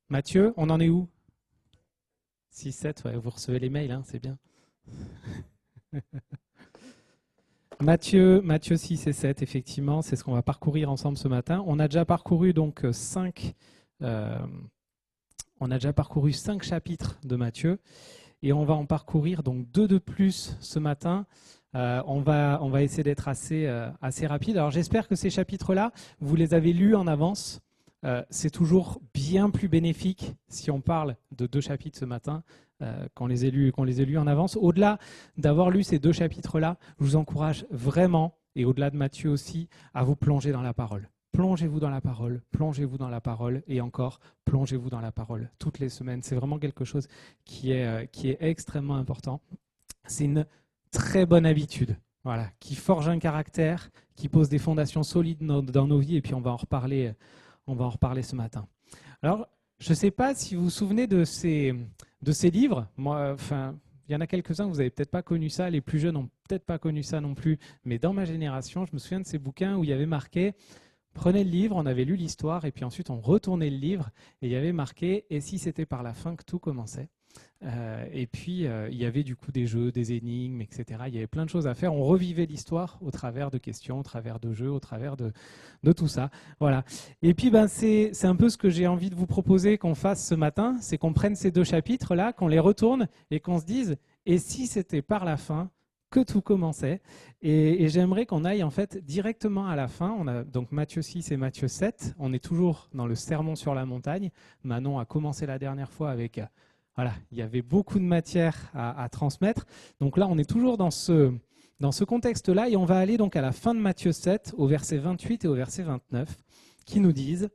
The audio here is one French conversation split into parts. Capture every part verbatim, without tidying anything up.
Matthieu, on en est où? six, sept, ouais, vous recevez les mails, hein, c'est bien. Matthieu, Matthieu six et sept, effectivement, c'est ce qu'on va parcourir ensemble ce matin. On a déjà parcouru donc cinq, euh, on a déjà parcouru cinq chapitres de Matthieu et on va en parcourir donc deux de plus ce matin. Euh, on, va, on va essayer d'être assez, euh, assez rapide. Alors j'espère que ces chapitres-là, vous les avez lus en avance. Euh, c'est toujours bien plus bénéfique si on parle de deux chapitres ce matin euh, qu'on les ait lus, qu'on les ait lus en avance. Au-delà d'avoir lu ces deux chapitres-là, je vous encourage vraiment, et au-delà de Matthieu aussi, à vous plonger dans la parole. Plongez-vous dans la parole, plongez-vous dans la parole, et encore, plongez-vous dans la parole toutes les semaines. C'est vraiment quelque chose qui est, euh, qui est extrêmement important. C'est une très bonne habitude, voilà, qui forge un caractère, qui pose des fondations solides dans, dans nos vies, et puis on va en reparler, on va en reparler ce matin. Alors, je ne sais pas si vous vous souvenez de ces, de ces livres. Moi, enfin, il y en a quelques-uns, vous n'avez peut-être pas connu ça, les plus jeunes n'ont peut-être pas connu ça non plus, mais dans ma génération, je me souviens de ces bouquins où il y avait marqué « Prenez le livre, on avait lu l'histoire, et puis ensuite on retournait le livre, et il y avait marqué « Et si c'était par la fin que tout commençait ?» Euh, et puis, euh, il y avait du coup des jeux, des énigmes, et cetera. Il y avait plein de choses à faire. On revivait l'histoire au travers de questions, au travers de jeux, au travers de, de tout ça. Voilà. Et puis, ben, c'est, c'est un peu ce que j'ai envie de vous proposer qu'on fasse ce matin, c'est qu'on prenne ces deux chapitres-là, qu'on les retourne et qu'on se dise, et si c'était par la fin que tout commençait. Et, et j'aimerais qu'on aille en fait directement à la fin. On a donc Matthieu six et Matthieu sept. On est toujours dans le sermon sur la montagne. Manon a commencé la dernière fois avec... Voilà, il y avait beaucoup de matière à, à transmettre. Donc là, on est toujours dans ce, dans ce contexte-là et on va aller donc à la fin de Matthieu sept, au verset vingt-huit et au verset vingt-neuf, qui nous disent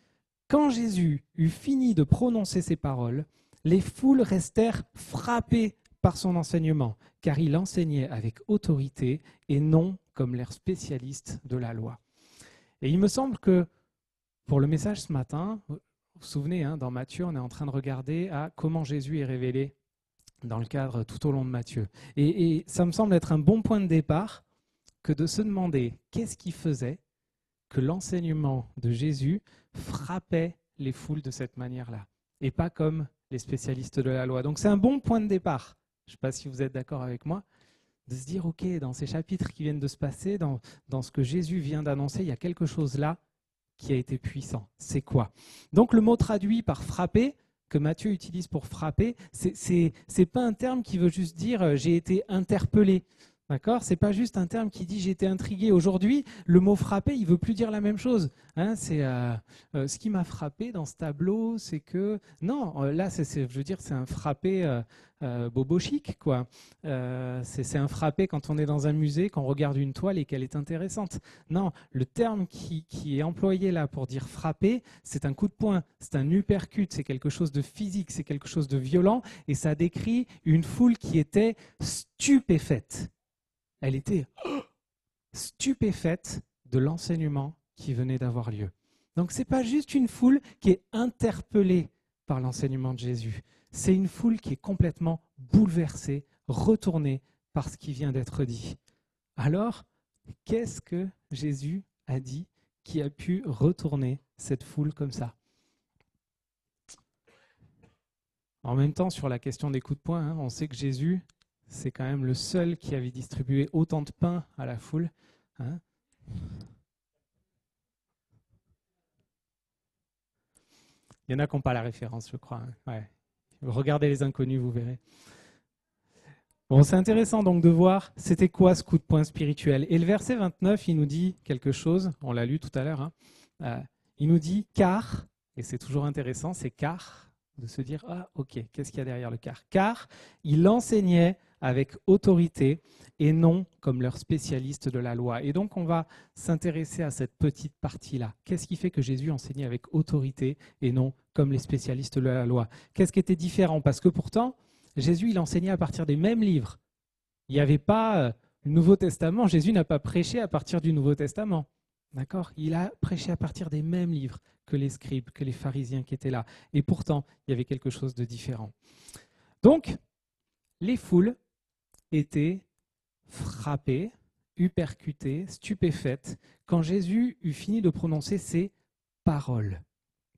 « Quand Jésus eut fini de prononcer ces paroles, les foules restèrent frappées par son enseignement, car il enseignait avec autorité et non comme l'air spécialiste de la loi. » Et il me semble que pour le message ce matin, vous vous souvenez, hein, dans Matthieu, on est en train de regarder à comment Jésus est révélé dans le cadre tout au long de Matthieu. Et, et ça me semble être un bon point de départ que de se demander qu'est-ce qui faisait que l'enseignement de Jésus frappait les foules de cette manière-là, et pas comme les spécialistes de la loi. Donc c'est un bon point de départ, je ne sais pas si vous êtes d'accord avec moi, de se dire, ok, dans ces chapitres qui viennent de se passer, dans, dans ce que Jésus vient d'annoncer, il y a quelque chose là qui a été puissant. C'est quoi? Donc le mot traduit par frapper, que Matthieu utilise pour frapper, c'est n'est pas un terme qui veut juste dire euh, j'ai été interpellé. D'accord? C'est pas juste un terme qui dit j'ai été intrigué. Aujourd'hui, le mot frapper, il veut plus dire la même chose. Hein, c'est euh, euh, ce qui m'a frappé dans ce tableau, c'est que non, euh, là, c'est, c'est, je veux dire, c'est un frappé euh, euh, bobo chic, quoi. Euh, c'est, c'est un frappé quand on est dans un musée, qu'on regarde une toile et qu'elle est intéressante. Non, le terme qui, qui est employé là pour dire frapper, c'est un coup de poing, c'est un uppercut, c'est quelque chose de physique, c'est quelque chose de violent, et ça décrit une foule qui était stupéfaite. Elle était stupéfaite de l'enseignement qui venait d'avoir lieu. Donc ce n'est pas juste une foule qui est interpellée par l'enseignement de Jésus. C'est une foule qui est complètement bouleversée, retournée par ce qui vient d'être dit. Alors, qu'est-ce que Jésus a dit qui a pu retourner cette foule comme ça? En même temps, sur la question des coups de poing, hein, on sait que Jésus, c'est quand même le seul qui avait distribué autant de pain à la foule. Hein. Il y en a qui n'ont pas la référence, je crois. Hein. Ouais. Regardez Les Inconnus, vous verrez. Bon, c'est intéressant donc de voir c'était quoi ce coup de poing spirituel. Et le verset vingt-neuf, il nous dit quelque chose, on l'a lu tout à l'heure, hein. euh, il nous dit « car », et c'est toujours intéressant, c'est « car », de se dire « ah ok, qu'est-ce qu'il y a derrière le « car » ?» Car il enseignait avec autorité et non comme leur spécialiste de la loi. Et donc on va s'intéresser à cette petite partie-là. Qu'est-ce qui fait que Jésus enseignait avec autorité et non comme les spécialistes de la loi? Qu'est-ce qui était différent? Parce que pourtant, Jésus, il enseignait à partir des mêmes livres. Il n'y avait pas euh, le Nouveau Testament. Jésus n'a pas prêché à partir du Nouveau Testament. D'accord? Il a prêché à partir des mêmes livres que les scribes, que les pharisiens qui étaient là. Et pourtant, il y avait quelque chose de différent. Donc, les foules étaient frappées, uppercutées, stupéfaites, quand Jésus eut fini de prononcer ces paroles.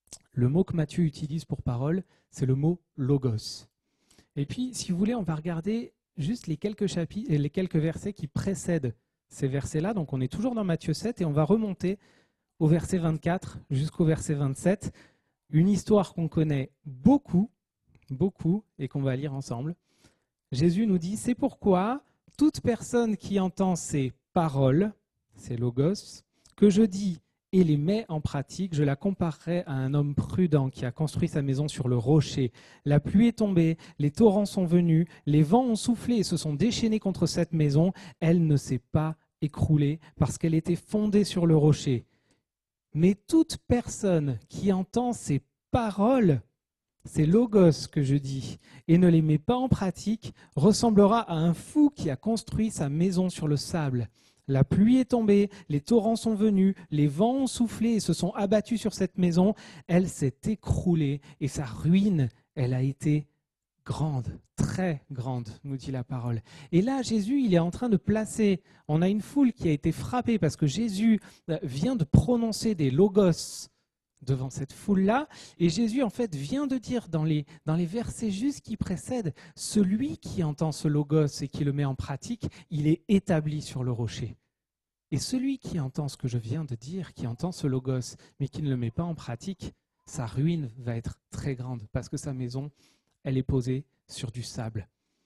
Le mot que Matthieu utilise pour parole, c'est le mot logos. Et puis, si vous voulez, on va regarder juste les quelques chapitres, les quelques versets qui précèdent ces versets-là. Donc, on est toujours dans Matthieu sept et on va remonter au verset vingt-quatre jusqu'au verset vingt-sept. Une histoire qu'on connaît beaucoup, beaucoup, et qu'on va lire ensemble. Jésus nous dit, c'est pourquoi toute personne qui entend ces paroles, ces logos, que je dis et les met en pratique, je la comparerai à un homme prudent qui a construit sa maison sur le rocher. La pluie est tombée, les torrents sont venus, les vents ont soufflé et se sont déchaînés contre cette maison. Elle ne s'est pas écroulée parce qu'elle était fondée sur le rocher. Mais toute personne qui entend ces paroles, ces logos que je dis, et ne les met pas en pratique, ressemblera à un fou qui a construit sa maison sur le sable. La pluie est tombée, les torrents sont venus, les vents ont soufflé et se sont abattus sur cette maison. Elle s'est écroulée et sa ruine, elle a été grande, très grande, nous dit la parole. Et là, Jésus, il est en train de placer, on a une foule qui a été frappée parce que Jésus vient de prononcer des logos devant cette foule-là, et Jésus, en fait, vient de dire dans les, dans les versets juste qui précèdent, celui qui entend ce logos et qui le met en pratique, il est établi sur le rocher. Et celui qui entend ce que je viens de dire, qui entend ce logos, mais qui ne le met pas en pratique, sa ruine va être très grande, parce que sa maison, elle est posée sur du sable.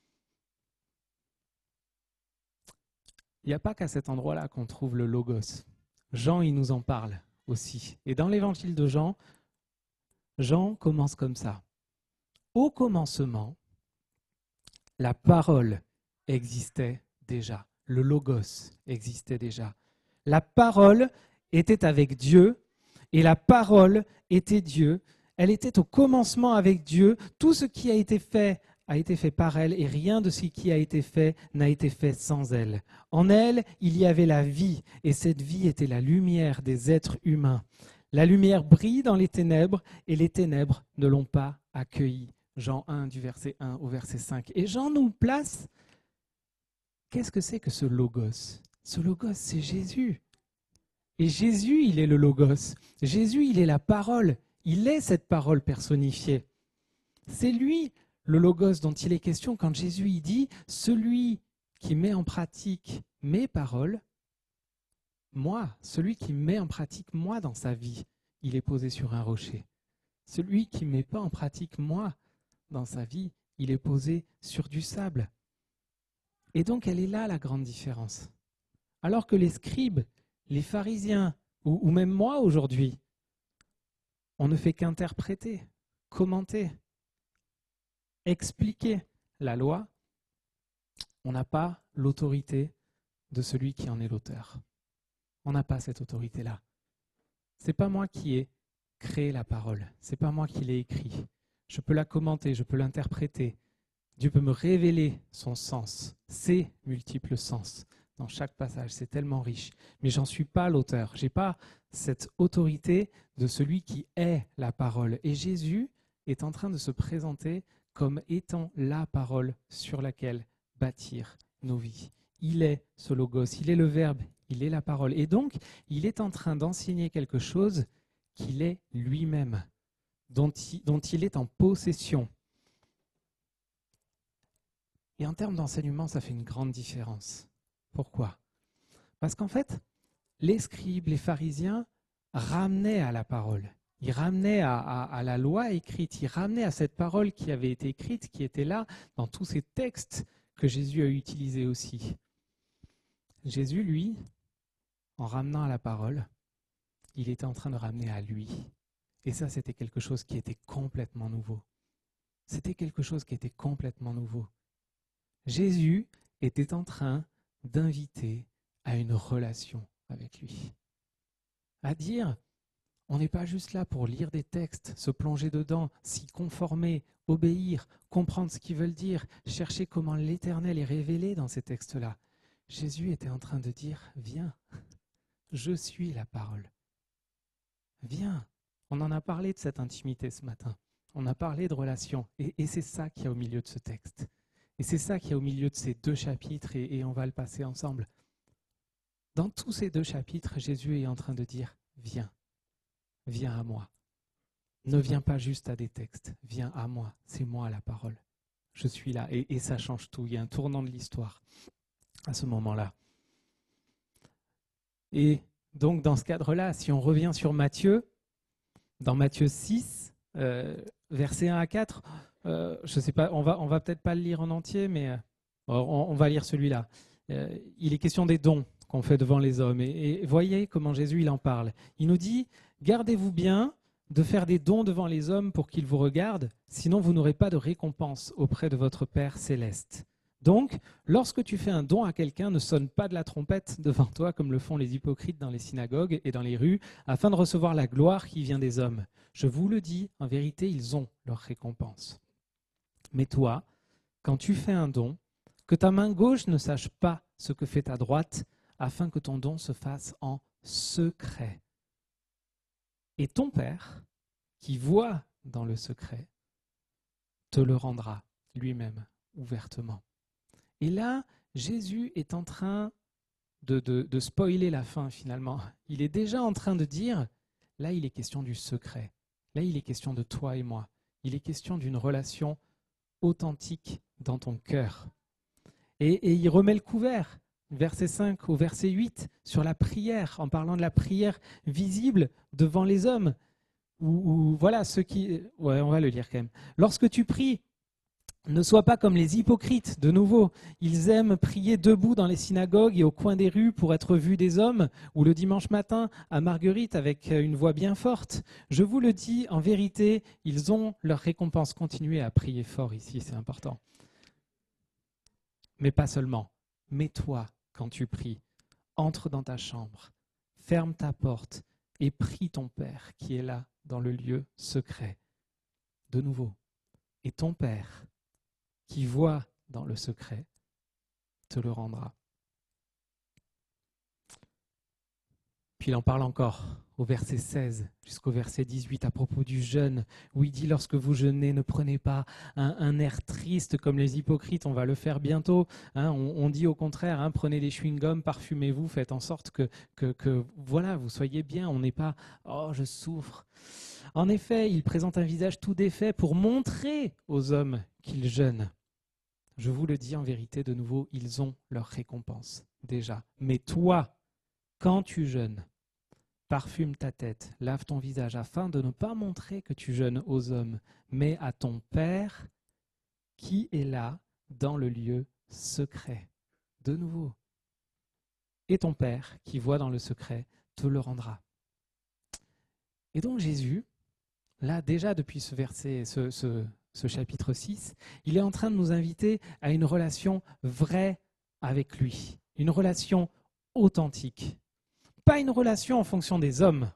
Il n'y a pas qu'à cet endroit-là qu'on trouve le logos. Jean, il nous en parle aussi. Et dans l'évangile de Jean, Jean commence comme ça. Au commencement, la parole existait déjà. Le logos existait déjà. La parole était avec Dieu et la parole était Dieu. Elle était au commencement avec Dieu. Tout ce qui a été fait a été fait par elle et rien de ce qui a été fait n'a été fait sans elle. En elle, il y avait la vie et cette vie était la lumière des êtres humains. La lumière brille dans les ténèbres et les ténèbres ne l'ont pas accueillie. Jean un du verset un au verset cinq. Et Jean nous place, qu'est-ce que c'est que ce logos? Ce logos, c'est Jésus. Et Jésus, il est le logos. Jésus, il est la parole. Il est cette parole personnifiée. C'est lui le logos dont il est question quand Jésus il dit « Celui qui met en pratique mes paroles, moi, celui qui met en pratique moi dans sa vie, il est posé sur un rocher. Celui qui ne met pas en pratique moi dans sa vie, il est posé sur du sable. » Et donc elle est là la grande différence. Alors que les scribes, les pharisiens, ou, ou même moi aujourd'hui, on ne fait qu'interpréter, commenter, expliquer la loi, on n'a pas l'autorité de celui qui en est l'auteur. On n'a pas cette autorité-là. Ce n'est pas moi qui ai créé la parole, ce n'est pas moi qui l'ai écrit. Je peux la commenter, je peux l'interpréter. Dieu peut me révéler son sens, ses multiples sens dans chaque passage, c'est tellement riche. Mais j'en suis pas l'auteur, je n'ai pas cette autorité de celui qui est la parole. Et Jésus est en train de se présenter comme étant la parole sur laquelle bâtir nos vies. Il est ce logos, il est le verbe, il est la parole. Et donc, il est en train d'enseigner quelque chose qu'il est lui-même, dont il, dont il est en possession. Et en termes d'enseignement, ça fait une grande différence. Pourquoi? Parce qu'en fait, les scribes, les pharisiens ramenaient à la parole. Ils ramenaient à, à, à la loi écrite, ils ramenaient à cette parole qui avait été écrite, qui était là dans tous ces textes que Jésus a utilisés aussi. Jésus, lui, en ramenant à la parole, il était en train de ramener à lui. Et ça, c'était quelque chose qui était complètement nouveau. C'était quelque chose qui était complètement nouveau. Jésus était en train d'inviter à une relation avec lui. À dire, on n'est pas juste là pour lire des textes, se plonger dedans, s'y conformer, obéir, comprendre ce qu'ils veulent dire, chercher comment l'Éternel est révélé dans ces textes-là. Jésus était en train de dire, viens, je suis la parole. Viens, on en a parlé de cette intimité ce matin, on a parlé de relation, et, et c'est ça qu'il y a au milieu de ce texte. Et c'est ça qu'il y a au milieu de ces deux chapitres, et, et on va le passer ensemble. Dans tous ces deux chapitres, Jésus est en train de dire, viens. Viens à moi. Ne viens pas juste à des textes, viens à moi, c'est moi la parole. Je suis là et, et ça change tout. Il y a un tournant de l'histoire à ce moment-là. Et donc dans ce cadre-là, si on revient sur Matthieu, dans Matthieu six, euh, versets un à quatre, euh, je sais pas, on va, on va peut-être pas le lire en entier, mais euh, on, on va lire celui-là. Euh, il est question des dons qu'on fait devant les hommes. Et, et voyez comment Jésus il en parle. Il nous dit, gardez-vous bien de faire des dons devant les hommes pour qu'ils vous regardent, sinon vous n'aurez pas de récompense auprès de votre Père céleste. Donc, lorsque tu fais un don à quelqu'un, ne sonne pas de la trompette devant toi comme le font les hypocrites dans les synagogues et dans les rues, afin de recevoir la gloire qui vient des hommes. Je vous le dis, en vérité, ils ont leur récompense. Mais toi, quand tu fais un don, que ta main gauche ne sache pas ce que fait ta droite, afin que ton don se fasse en secret. Et ton Père, qui voit dans le secret, te le rendra lui-même ouvertement. Et là, Jésus est en train de, de, de spoiler la fin finalement. Il est déjà en train de dire, là il est question du secret, là il est question de toi et moi, il est question d'une relation authentique dans ton cœur. Et, et il remet le couvert, verset cinq au verset huit, sur la prière, en parlant de la prière visible devant les hommes. Ou, ou voilà, ceux qui... Ouais, on va le lire quand même. Lorsque tu pries, ne sois pas comme les hypocrites, de nouveau. Ils aiment prier debout dans les synagogues et au coin des rues pour être vus des hommes, ou le dimanche matin à Marguerite avec une voix bien forte. Je vous le dis, en vérité, ils ont leur récompense. Continuez à prier fort ici, c'est important. Mais pas seulement. Mais toi, quand tu pries, entre dans ta chambre, ferme ta porte et prie ton Père qui est là dans le lieu secret. De nouveau. Et ton Père, qui voit dans le secret, te le rendra. Puis il en parle encore au verset seize jusqu'au verset dix-huit à propos du jeûne, où il dit « Lorsque vous jeûnez, ne prenez pas un, un air triste comme les hypocrites, on va le faire bientôt. Hein, on, on dit au contraire, hein, prenez les chewing-gums, parfumez-vous, faites en sorte que, que, que voilà, vous soyez bien. On n'est pas « Oh, je souffre ». En effet, il présente un visage tout défait pour montrer aux hommes qu'ils jeûnent. Je vous le dis en vérité, de nouveau, ils ont leur récompense déjà. Mais toi, quand tu jeûnes, parfume ta tête, lave ton visage afin de ne pas montrer que tu jeûnes aux hommes, mais à ton Père qui est là dans le lieu secret. De nouveau. Et ton Père qui voit dans le secret te le rendra. Et donc Jésus, là déjà depuis ce verset, ce, ce, ce chapitre six, il est en train de nous inviter à une relation vraie avec lui, une relation authentique. Pas une relation en fonction des hommes.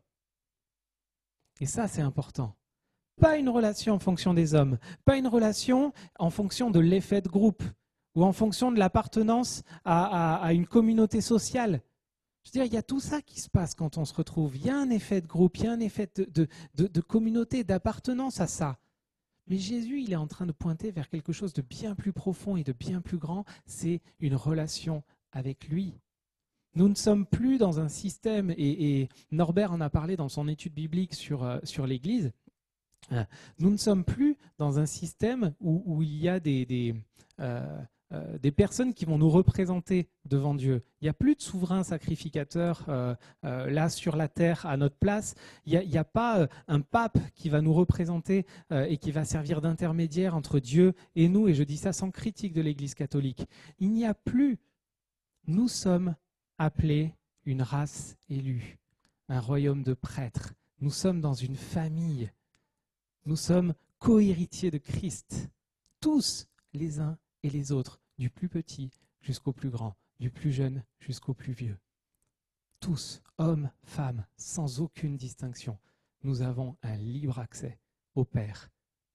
Et ça, c'est important. Pas une relation en fonction des hommes. Pas une relation en fonction de l'effet de groupe ou en fonction de l'appartenance à, à, à une communauté sociale. Je veux dire, il y a tout ça qui se passe quand on se retrouve. Il y a un effet de groupe, il y a un effet de, de, de, de communauté, d'appartenance à ça. Mais Jésus, il est en train de pointer vers quelque chose de bien plus profond et de bien plus grand. C'est une relation avec lui. Nous ne sommes plus dans un système, et, et Norbert en a parlé dans son étude biblique sur, euh, sur l'Église, euh, nous ne sommes plus dans un système où, où il y a des, des, euh, euh, des personnes qui vont nous représenter devant Dieu. Il n'y a plus de souverain sacrificateur euh, euh, là sur la terre à notre place. Il n'y a, a pas euh, un pape qui va nous représenter euh, et qui va servir d'intermédiaire entre Dieu et nous, et je dis ça sans critique de l'Église catholique. Il n'y a plus. Nous sommes appelés une race élue, un royaume de prêtres. Nous sommes dans une famille. Nous sommes co-héritiers de Christ, tous les uns et les autres, du plus petit jusqu'au plus grand, du plus jeune jusqu'au plus vieux. Tous, hommes, femmes, sans aucune distinction, nous avons un libre accès au Père.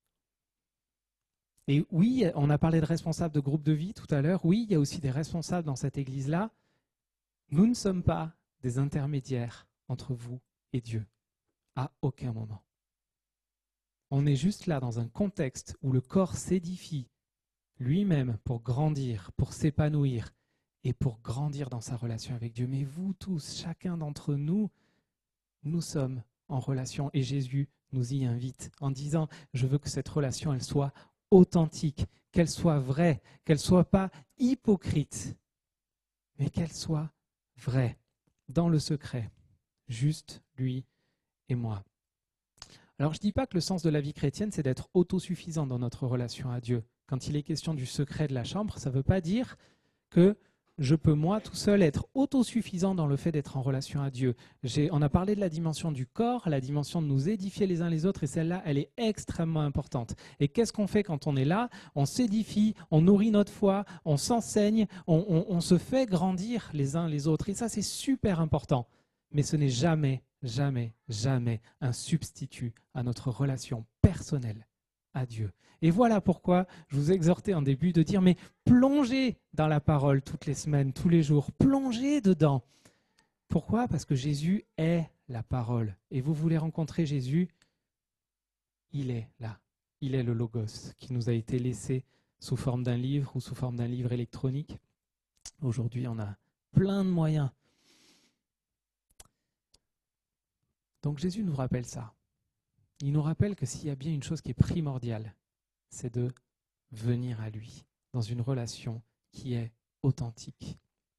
Et oui, on a parlé de responsables de groupe de vie tout à l'heure. Oui, il y a aussi des responsables dans cette église-là. Nous ne sommes pas des intermédiaires entre vous et Dieu, à aucun moment. On est juste là dans un contexte où le corps s'édifie lui-même pour grandir, pour s'épanouir et pour grandir dans sa relation avec Dieu. Mais vous tous, chacun d'entre nous, nous sommes en relation et Jésus nous y invite en disant « Je veux que cette relation, elle soit authentique, qu'elle soit vraie, qu'elle ne soit pas hypocrite, mais qu'elle soit vraie, dans le secret, juste lui et moi. » Alors je ne dis pas que le sens de la vie chrétienne, c'est d'être autosuffisant dans notre relation à Dieu. Quand il est question du secret de la chambre, ça ne veut pas dire que je peux moi tout seul être autosuffisant dans le fait d'être en relation à Dieu. J'ai, on a parlé de la dimension du corps, la dimension de nous édifier les uns les autres, et celle-là, elle est extrêmement importante. Et qu'est-ce qu'on fait quand on est là? On s'édifie, on nourrit notre foi, on s'enseigne, on, on, on se fait grandir les uns les autres. Et ça, c'est super important. Mais ce n'est jamais, jamais, jamais un substitut à notre relation personnelle à Dieu. Et voilà pourquoi je vous exhortais en début de dire, mais plongez dans la parole toutes les semaines, tous les jours, plongez dedans. Pourquoi? Parce que Jésus est la parole. Et vous voulez rencontrer Jésus, il est là. Il est le Logos qui nous a été laissé sous forme d'un livre ou sous forme d'un livre électronique. Aujourd'hui, on a plein de moyens. Donc Jésus nous rappelle ça. Il nous rappelle que s'il y a bien une chose qui est primordiale, c'est de venir à lui dans une relation qui est authentique.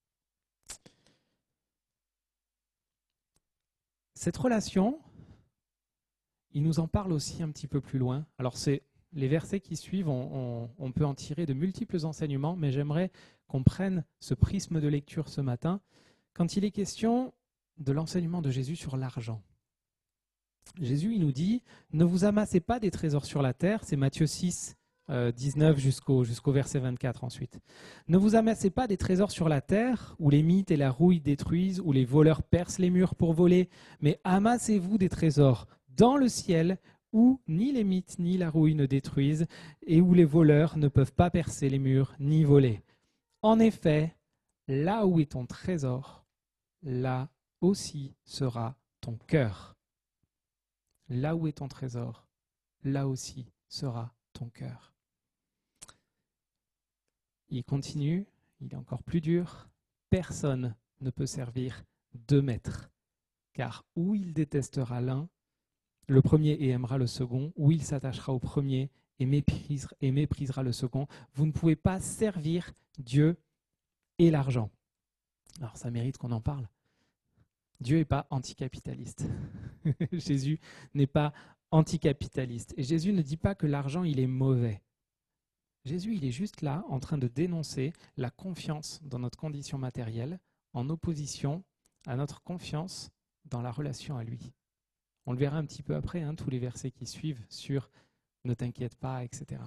Cette relation, il nous en parle aussi un petit peu plus loin. Alors c'est les versets qui suivent, on, on, on peut en tirer de multiples enseignements, mais j'aimerais qu'on prenne ce prisme de lecture ce matin quand il est question de l'enseignement de Jésus sur l'argent. Jésus, il nous dit, ne vous amassez pas des trésors sur la terre, c'est Matthieu six, euh, dix-neuf jusqu'au, jusqu'au verset vingt-quatre ensuite. Ne vous amassez pas des trésors sur la terre, où les mythes et la rouille détruisent, où les voleurs percent les murs pour voler, mais amassez-vous des trésors dans le ciel, où ni les mythes ni la rouille ne détruisent, et où les voleurs ne peuvent pas percer les murs ni voler. En effet, là où est ton trésor, là aussi sera ton cœur. Là où est ton trésor, là aussi sera ton cœur. Il continue, il est encore plus dur. Personne ne peut servir deux maîtres, car ou il détestera l'un, le premier et aimera le second, ou il s'attachera au premier et méprisera, et méprisera le second. Vous ne pouvez pas servir Dieu et l'argent. Alors ça mérite qu'on en parle. Dieu n'est pas anticapitaliste. Jésus n'est pas anticapitaliste. Et Jésus ne dit pas que l'argent, il est mauvais. Jésus, il est juste là en train de dénoncer la confiance dans notre condition matérielle en opposition à notre confiance dans la relation à lui. On le verra un petit peu après, hein, tous les versets qui suivent sur « ne t'inquiète pas », et cetera.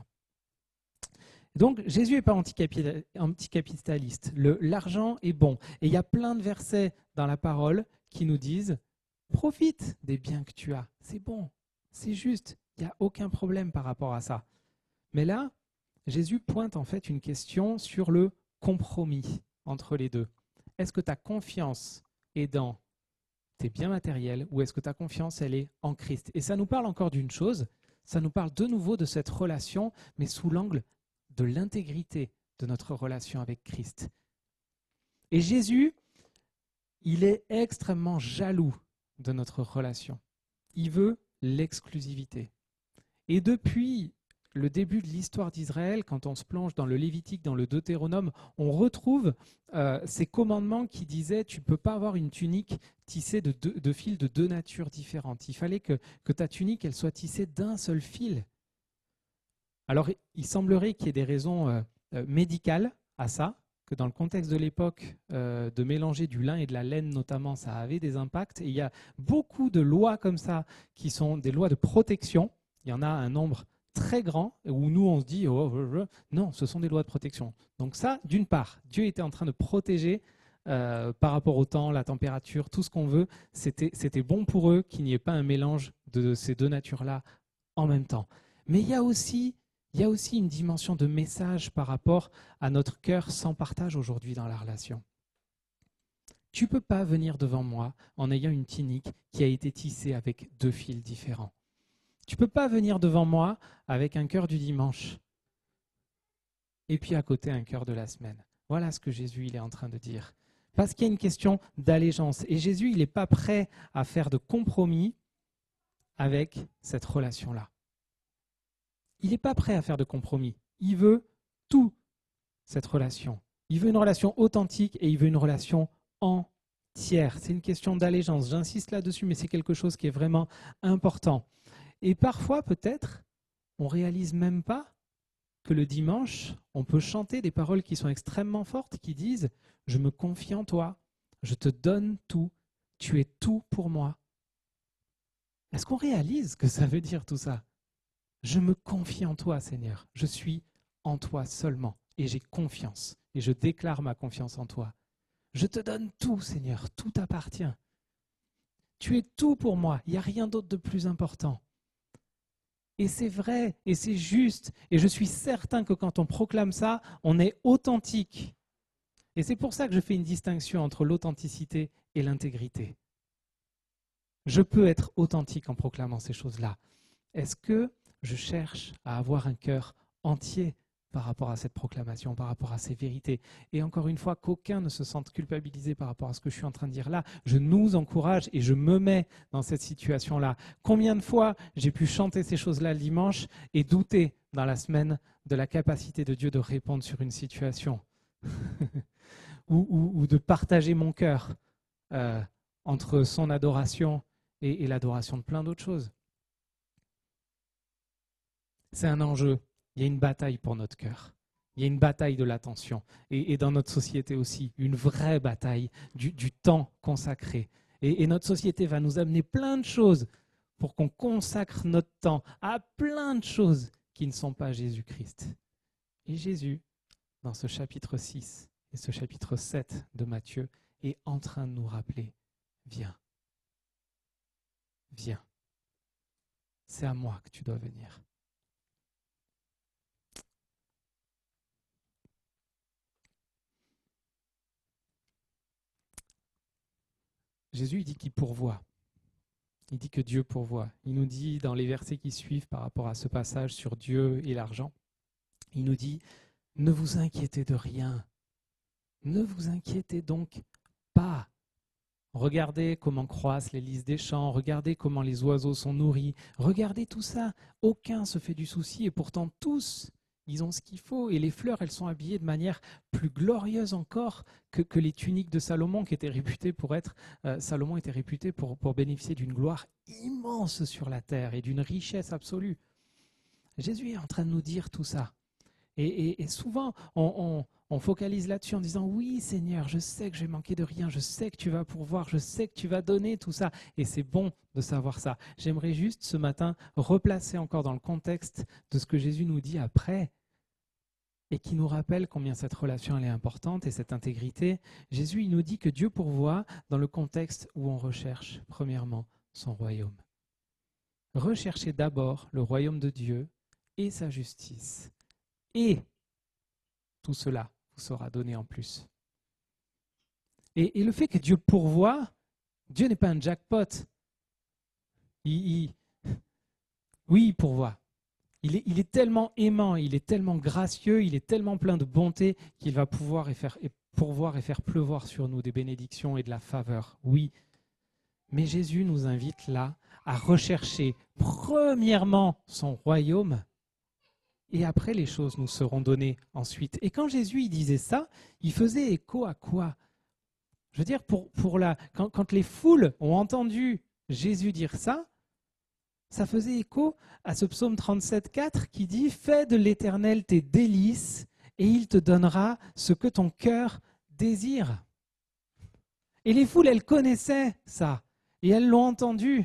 Donc, Jésus n'est pas anticapitaliste. Le, l'argent est bon. Et il y a plein de versets dans la parole qui nous disent « Profite des biens que tu as. C'est bon, c'est juste. Il n'y a aucun problème par rapport à ça. » Mais là, Jésus pointe en fait une question sur le compromis entre les deux. Est-ce que ta confiance est dans tes biens matériels ou est-ce que ta confiance, elle est en Christ? Et ça nous parle encore d'une chose. Ça nous parle de nouveau de cette relation, mais sous l'angle de l'intégrité de notre relation avec Christ. Et Jésus, il est extrêmement jaloux de notre relation. Il veut l'exclusivité. Et depuis le début de l'histoire d'Israël, quand on se plonge dans le Lévitique, dans le Deutéronome, on retrouve euh, ces commandements qui disaient tu ne peux pas avoir une tunique tissée de, deux, de fils de deux natures différentes. Il fallait que, que ta tunique elle soit tissée d'un seul fil. Alors, il semblerait qu'il y ait des raisons euh, euh, médicales à ça, que dans le contexte de l'époque, euh, de mélanger du lin et de la laine notamment, ça avait des impacts. Et il y a beaucoup de lois comme ça qui sont des lois de protection. Il y en a un nombre très grand où nous, on se dit oh, oh, oh. Non, ce sont des lois de protection. Donc ça, d'une part, Dieu était en train de protéger euh, par rapport au temps, la température, tout ce qu'on veut. C'était, c'était bon pour eux qu'il n'y ait pas un mélange de ces deux natures-là en même temps. Mais il y a aussi Il y a aussi une dimension de message par rapport à notre cœur sans partage aujourd'hui dans la relation. Tu ne peux pas venir devant moi en ayant une tunique qui a été tissée avec deux fils différents. Tu ne peux pas venir devant moi avec un cœur du dimanche et puis à côté un cœur de la semaine. Voilà ce que Jésus il est en train de dire. Parce qu'il y a une question d'allégeance. Et Jésus il n'est pas prêt à faire de compromis avec cette relation-là. Il n'est pas prêt à faire de compromis. Il veut tout, cette relation. Il veut une relation authentique et il veut une relation entière. C'est une question d'allégeance. J'insiste là-dessus, mais c'est quelque chose qui est vraiment important. Et parfois, peut-être, on ne réalise même pas que le dimanche, on peut chanter des paroles qui sont extrêmement fortes, qui disent « Je me confie en toi, je te donne tout, tu es tout pour moi ». Est-ce qu'on réalise ce que ça veut dire tout ça ? Je me confie en toi, Seigneur. Je suis en toi seulement et j'ai confiance et je déclare ma confiance en toi. Je te donne tout, Seigneur, tout t'appartient. Tu es tout pour moi, il n'y a rien d'autre de plus important. Et c'est vrai, et c'est juste, et je suis certain que quand on proclame ça, on est authentique. Et c'est pour ça que je fais une distinction entre l'authenticité et l'intégrité. Je peux être authentique en proclamant ces choses-là. Est-ce que je cherche à avoir un cœur entier par rapport à cette proclamation, par rapport à ces vérités? Et encore une fois, qu'aucun ne se sente culpabilisé par rapport à ce que je suis en train de dire là. Je nous encourage et je me mets dans cette situation-là. Combien de fois j'ai pu chanter ces choses-là le dimanche et douter dans la semaine de la capacité de Dieu de répondre sur une situation ou, ou, ou de partager mon cœur euh, entre son adoration et, et l'adoration de plein d'autres choses. C'est un enjeu. Il y a une bataille pour notre cœur. Il y a une bataille de l'attention. Et, et dans notre société aussi, une vraie bataille du, du temps consacré. Et, et notre société va nous amener plein de choses pour qu'on consacre notre temps à plein de choses qui ne sont pas Jésus-Christ. Et Jésus, dans ce chapitre six et ce chapitre sept de Matthieu, est en train de nous rappeler, viens, viens, c'est à moi que tu dois venir. Jésus il dit qu'il pourvoit. Il dit que Dieu pourvoit. Il nous dit dans les versets qui suivent par rapport à ce passage sur Dieu et l'argent, il nous dit « Ne vous inquiétez de rien. Ne vous inquiétez donc pas. Regardez comment croissent les lys des champs, regardez comment les oiseaux sont nourris, regardez tout ça. Aucun se fait du souci et pourtant tous, ils ont ce qu'il faut. Et les fleurs, elles sont habillées de manière plus glorieuse encore que, que les tuniques de Salomon, qui étaient réputées pour être, euh, Salomon était réputé pour, pour bénéficier d'une gloire immense sur la terre et d'une richesse absolue. Jésus est en train de nous dire tout ça. Et, et, et souvent, on, on, on focalise là-dessus en disant « Oui, Seigneur, je sais que je vais manquer de rien, je sais que tu vas pourvoir, je sais que tu vas donner tout ça. » Et c'est bon de savoir ça. J'aimerais juste ce matin replacer encore dans le contexte de ce que Jésus nous dit après et qui nous rappelle combien cette relation elle est importante et cette intégrité. Jésus il nous dit que Dieu pourvoit dans le contexte où on recherche, premièrement, son royaume. Recherchez d'abord le royaume de Dieu et sa justice. Et tout cela vous sera donné en plus. Et, et le fait que Dieu pourvoit, Dieu n'est pas un jackpot. Il, il, oui, il pourvoit. Il est, il est tellement aimant, il est tellement gracieux, il est tellement plein de bonté qu'il va pouvoir et faire, et pourvoir et faire pleuvoir sur nous des bénédictions et de la faveur. Oui, mais Jésus nous invite là à rechercher premièrement son royaume et après les choses nous seront données ensuite. Et quand Jésus il disait ça, il faisait écho à quoi ? Je veux dire, pour, pour la, quand, quand les foules ont entendu Jésus dire ça, ça faisait écho à ce psaume trente-sept, quatre qui dit « Fais de l'Éternel tes délices et il te donnera ce que ton cœur désire. » Et les foules, elles connaissaient ça et elles l'ont entendu.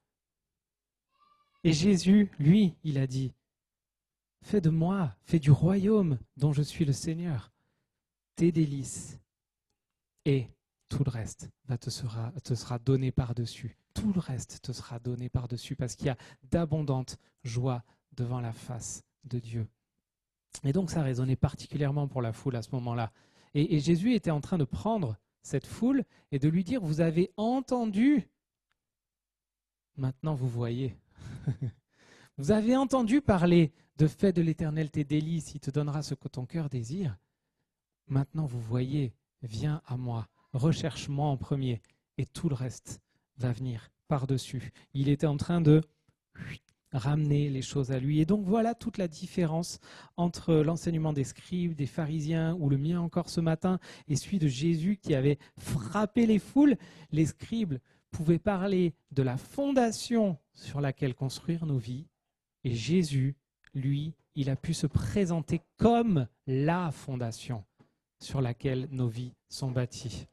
Et Jésus, lui, il a dit « Fais de moi, fais du royaume dont je suis le Seigneur, tes délices et tout le reste va te sera, te sera donné par-dessus. » Tout le reste te sera donné par-dessus parce qu'il y a d'abondantes joies devant la face de Dieu. Et donc ça résonnait particulièrement pour la foule à ce moment-là. Et, et Jésus était en train de prendre cette foule et de lui dire « Vous avez entendu, maintenant vous voyez. Vous avez entendu parler de fais de l'Éternel tes délices, il te donnera ce que ton cœur désire. Maintenant vous voyez, viens à moi, recherche-moi en premier et tout le reste va venir par-dessus. » Il était en train de ramener les choses à lui. Et donc voilà toute la différence entre l'enseignement des scribes, des pharisiens, ou le mien encore ce matin, et celui de Jésus qui avait frappé les foules. Les scribes pouvaient parler de la fondation sur laquelle construire nos vies, et Jésus, lui, il a pu se présenter comme la fondation sur laquelle nos vies sont bâties.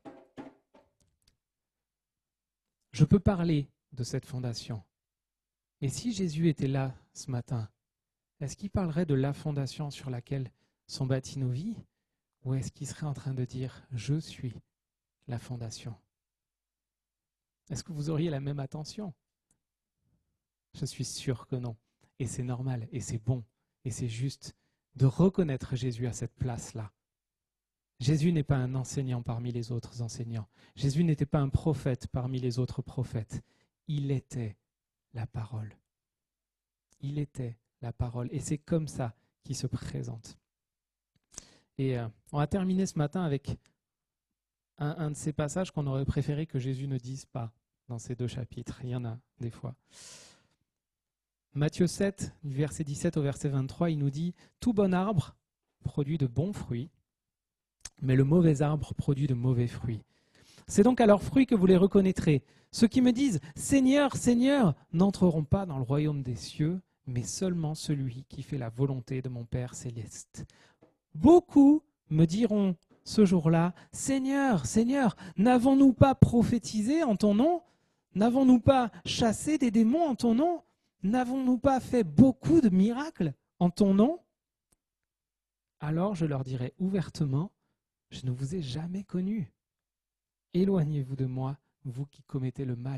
Je peux parler de cette fondation. Et si Jésus était là ce matin, est-ce qu'il parlerait de la fondation sur laquelle sont bâties nos vies, ou est-ce qu'il serait en train de dire « Je suis la fondation » ? Est-ce que vous auriez la même attention ? Je suis sûr que non. Et c'est normal, et c'est bon, et c'est juste de reconnaître Jésus à cette place-là. Jésus n'est pas un enseignant parmi les autres enseignants. Jésus n'était pas un prophète parmi les autres prophètes. Il était la parole. Il était la parole. Et c'est comme ça qu'il se présente. Et euh, on va terminer ce matin avec un, un de ces passages qu'on aurait préféré que Jésus ne dise pas dans ces deux chapitres. Il y en a des fois. Matthieu sept, du verset dix-sept au verset vingt-trois, il nous dit « Tout bon arbre produit de bons fruits, mais le mauvais arbre produit de mauvais fruits. C'est donc à leurs fruits que vous les reconnaîtrez. Ceux qui me disent « Seigneur, Seigneur » n'entreront pas dans le royaume des cieux, mais seulement celui qui fait la volonté de mon Père céleste. Beaucoup me diront ce jour-là « Seigneur, Seigneur, n'avons-nous pas prophétisé en ton nom? N'avons-nous pas chassé des démons en ton nom? N'avons-nous pas fait beaucoup de miracles en ton nom ?» Alors je leur dirai ouvertement « Je ne vous ai jamais connus. Éloignez-vous de moi, vous qui commettez le mal. »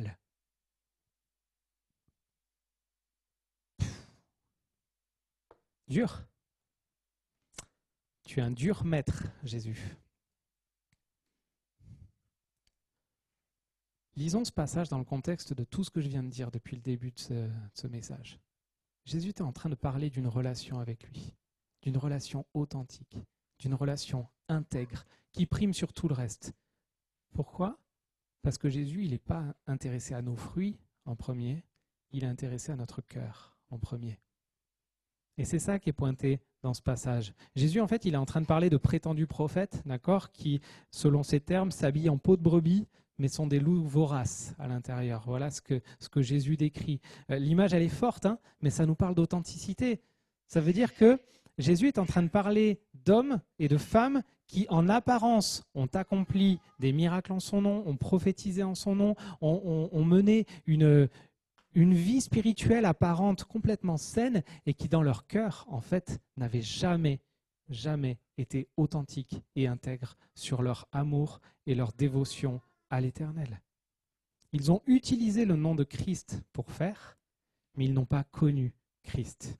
Dur. Tu es un dur maître, Jésus. Lisons ce passage dans le contexte de tout ce que je viens de dire depuis le début de ce, de ce message. Jésus est en train de parler d'une relation avec lui, d'une relation authentique, d'une relation intègre, qui prime sur tout le reste. Pourquoi ? Parce que Jésus, il n'est pas intéressé à nos fruits en premier, il est intéressé à notre cœur en premier. Et c'est ça qui est pointé dans ce passage. Jésus, en fait, il est en train de parler de prétendus prophètes, d'accord, qui, selon ses termes, s'habillent en peau de brebis, mais sont des loups voraces à l'intérieur. Voilà ce que, ce que Jésus décrit. Euh, l'image, elle est forte, hein, mais ça nous parle d'authenticité. Ça veut dire que Jésus est en train de parler d'hommes et de femmes qui, en apparence, ont accompli des miracles en son nom, ont prophétisé en son nom, ont, ont, ont mené une, une vie spirituelle apparente complètement saine et qui, dans leur cœur, en fait, n'avaient jamais, jamais été authentiques et intègres sur leur amour et leur dévotion à l'Éternel. Ils ont utilisé le nom de Christ pour faire, mais ils n'ont pas connu Christ.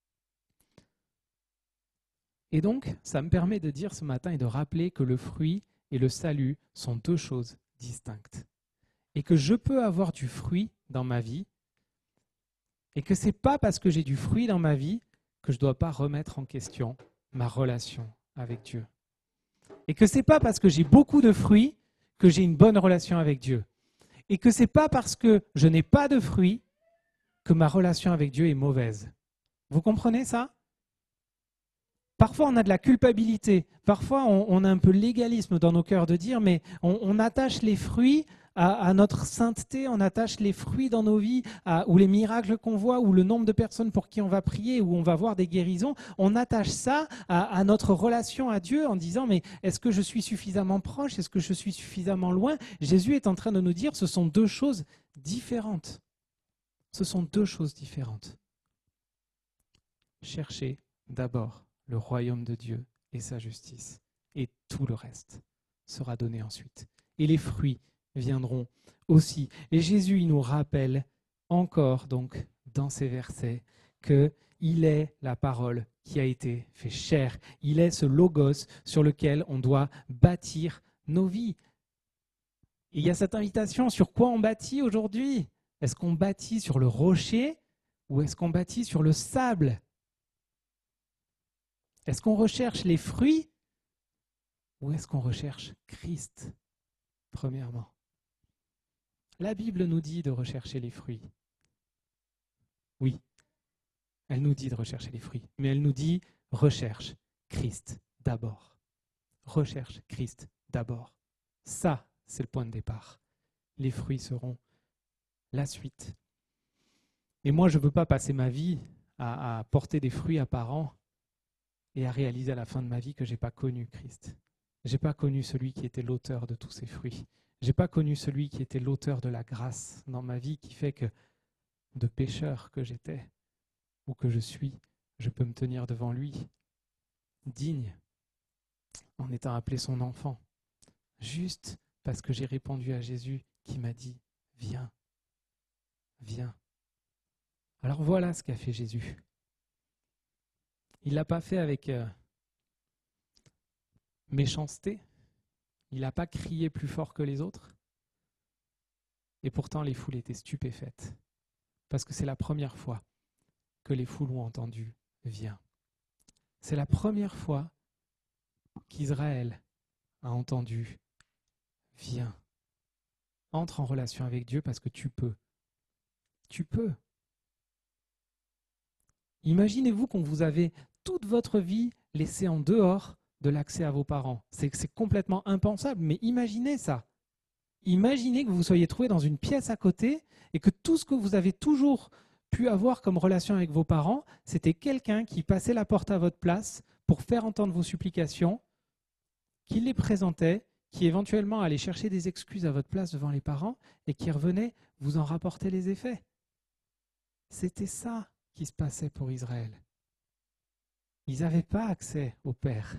Et donc, ça me permet de dire ce matin et de rappeler que le fruit et le salut sont deux choses distinctes. Et que je peux avoir du fruit dans ma vie, et que ce n'est pas parce que j'ai du fruit dans ma vie que je ne dois pas remettre en question ma relation avec Dieu. Et que ce n'est pas parce que j'ai beaucoup de fruits que j'ai une bonne relation avec Dieu. Et que ce n'est pas parce que je n'ai pas de fruits que ma relation avec Dieu est mauvaise. Vous comprenez ça ? Parfois, on a de la culpabilité. Parfois, on, on a un peu l'égalisme dans nos cœurs de dire, mais on, on attache les fruits à, à notre sainteté, on attache les fruits dans nos vies, à, ou les miracles qu'on voit, ou le nombre de personnes pour qui on va prier, ou on va voir des guérisons. On attache ça à, à notre relation à Dieu en disant, mais est-ce que je suis suffisamment proche? Est-ce que je suis suffisamment loin? Jésus est en train de nous dire, ce sont deux choses différentes. Ce sont deux choses différentes. Cherchez d'abord le royaume de Dieu et sa justice. Et tout le reste sera donné ensuite. Et les fruits viendront aussi. Et Jésus, il nous rappelle encore, donc, dans ces versets, qu'il est la parole qui a été fait chair. Il est ce logos sur lequel on doit bâtir nos vies. Et il y a cette invitation, sur quoi on bâtit aujourd'hui? Est-ce qu'on bâtit sur le rocher ou est-ce qu'on bâtit sur le sable? Est-ce qu'on recherche les fruits ou est-ce qu'on recherche Christ, premièrement? La Bible nous dit de rechercher les fruits. Oui, elle nous dit de rechercher les fruits, mais elle nous dit recherche Christ d'abord. Recherche Christ d'abord. Ça, c'est le point de départ. Les fruits seront la suite. Et moi, je ne veux pas passer ma vie à, à porter des fruits apparents et à réaliser à la fin de ma vie que je n'ai pas connu Christ. Je n'ai pas connu celui qui était l'auteur de tous ces fruits. Je n'ai pas connu celui qui était l'auteur de la grâce dans ma vie, qui fait que de pécheur que j'étais ou que je suis, je peux me tenir devant lui, digne, en étant appelé son enfant, juste parce que j'ai répondu à Jésus qui m'a dit « Viens, viens ». Alors voilà ce qu'a fait Jésus. Il ne l'a pas fait avec euh, méchanceté, il n'a pas crié plus fort que les autres, et pourtant les foules étaient stupéfaites, parce que c'est la première fois que les foules ont entendu « Viens ». C'est la première fois qu'Israël a entendu « Viens ». Entre en relation avec Dieu parce que tu peux. Tu peux. Imaginez-vous qu'on vous avait toute votre vie laissé en dehors de l'accès à vos parents. C'est, c'est complètement impensable, mais imaginez ça. Imaginez que vous vous soyez trouvé dans une pièce à côté et que tout ce que vous avez toujours pu avoir comme relation avec vos parents, c'était quelqu'un qui passait la porte à votre place pour faire entendre vos supplications, qui les présentait, qui éventuellement allait chercher des excuses à votre place devant les parents et qui revenait vous en rapporter les effets. C'était ça qui se passait pour Israël. Ils n'avaient pas accès au Père.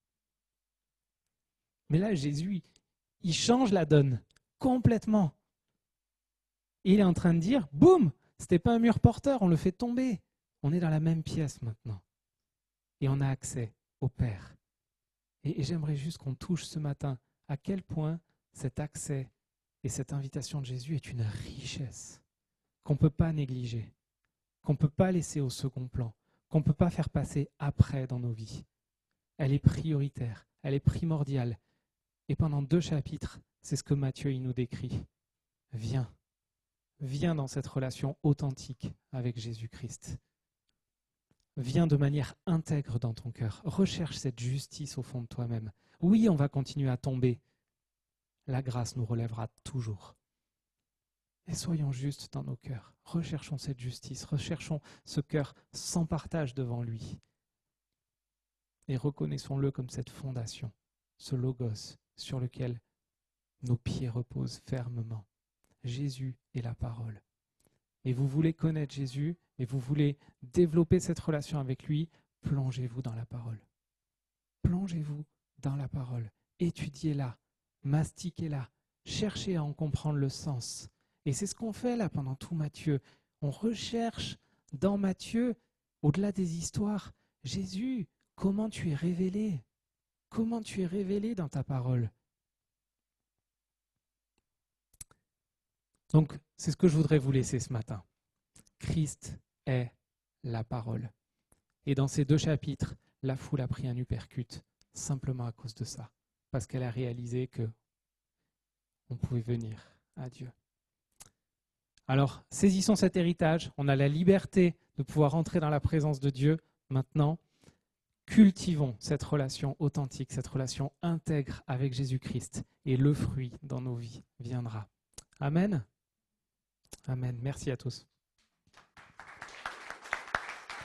Mais là, Jésus, il change la donne complètement. Et il est en train de dire, boum, c'était pas un mur porteur, on le fait tomber. On est dans la même pièce maintenant. Et on a accès au Père. Et, et j'aimerais juste qu'on touche ce matin à quel point cet accès et cette invitation de Jésus est une richesse qu'on ne peut pas négliger, qu'on ne peut pas laisser au second plan, qu'on ne peut pas faire passer après dans nos vies. Elle est prioritaire, elle est primordiale. Et pendant deux chapitres, c'est ce que Matthieu il nous décrit. Viens, viens dans cette relation authentique avec Jésus-Christ. Viens de manière intègre dans ton cœur. Recherche cette justice au fond de toi-même. Oui, on va continuer à tomber. La grâce nous relèvera toujours. Et soyons justes dans nos cœurs. Recherchons cette justice. Recherchons ce cœur sans partage devant lui. Et reconnaissons-le comme cette fondation, ce logos sur lequel nos pieds reposent fermement. Jésus est la parole. Et vous voulez connaître Jésus et vous voulez développer cette relation avec lui, plongez-vous dans la parole. Plongez-vous dans la parole. Étudiez-la, mastiquez-la, cherchez à en comprendre le sens. Et c'est ce qu'on fait là pendant tout Matthieu. On recherche dans Matthieu, au-delà des histoires, Jésus, comment tu es révélé? Comment tu es révélé dans ta parole? Donc, c'est ce que je voudrais vous laisser ce matin. Christ est la parole. Et dans ces deux chapitres, la foule a pris un uppercut simplement à cause de ça, parce qu'elle a réalisé que on pouvait venir à Dieu. Alors, saisissons cet héritage. On a la liberté de pouvoir entrer dans la présence de Dieu. Maintenant, cultivons cette relation authentique, cette relation intègre avec Jésus-Christ, et le fruit dans nos vies viendra. Amen. Amen. Merci à tous.